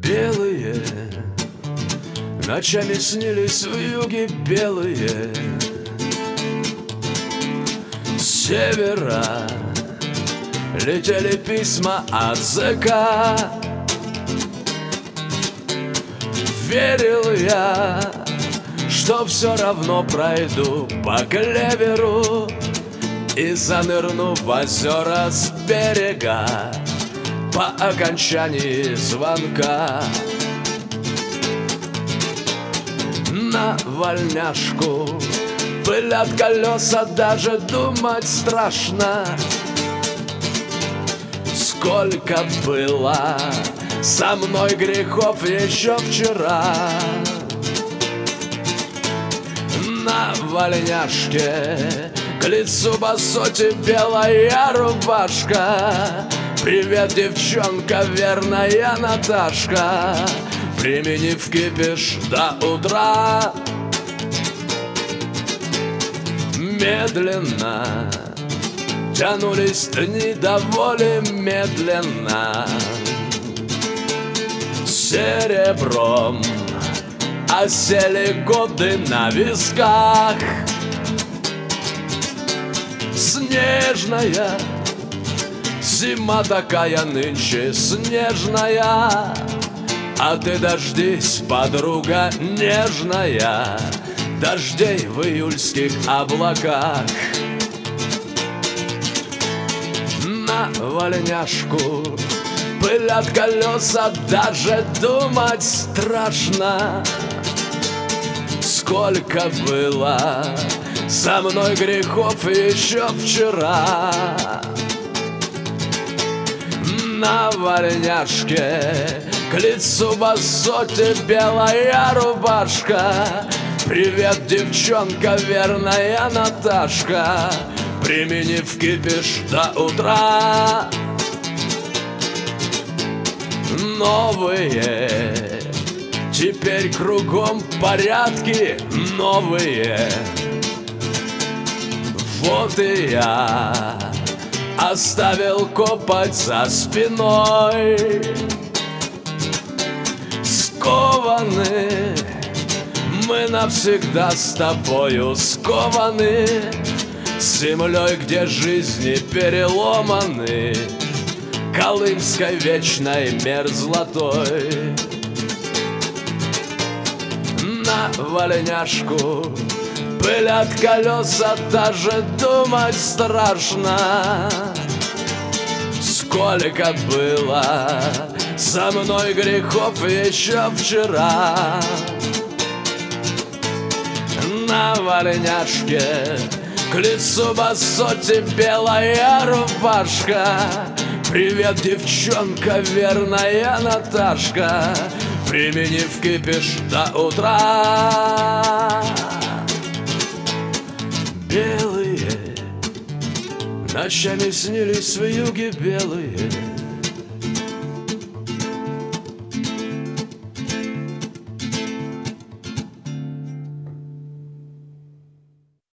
Белые ночами снились в юге белые. С севера летели письма от ЗК. Верил я, что все равно пройду по клеверу и занырну в озера с берега по окончании звонка. На вольняшку пылят колеса, даже думать страшно. Сколько было со мной грехов еще вчера. На вольняшке к лицу босоти белая рубашка. Привет, девчонка, верная Наташка. Применив кипиш до утра. Медленно тянулись дни до воли, медленно. Серебром осели годы на висках. Снежная зима такая нынче снежная. А ты дождись, подруга нежная, дождей в июльских облаках. На вольняшку пылят колеса, даже думать страшно. Сколько было со мной грехов еще вчера. На вольняшке к лицу босоти белая рубашка. Привет, девчонка, верная Наташка. Применив кипиш до утра. Новые, теперь кругом порядки новые. Вот и я оставил копоть за спиной. Скованы мы навсегда с тобою, скованы землей, где жизни переломаны колымской вечной мерзлотой. На вольняшку пылят колеса, даже думать страшно. Сколько было со мной грехов еще вчера. На вольняшке к лицу босоти белая рубашка. Привет, девчонка, верная Наташка. Применив кипиш до утра. Белые ночами снились в юге белые.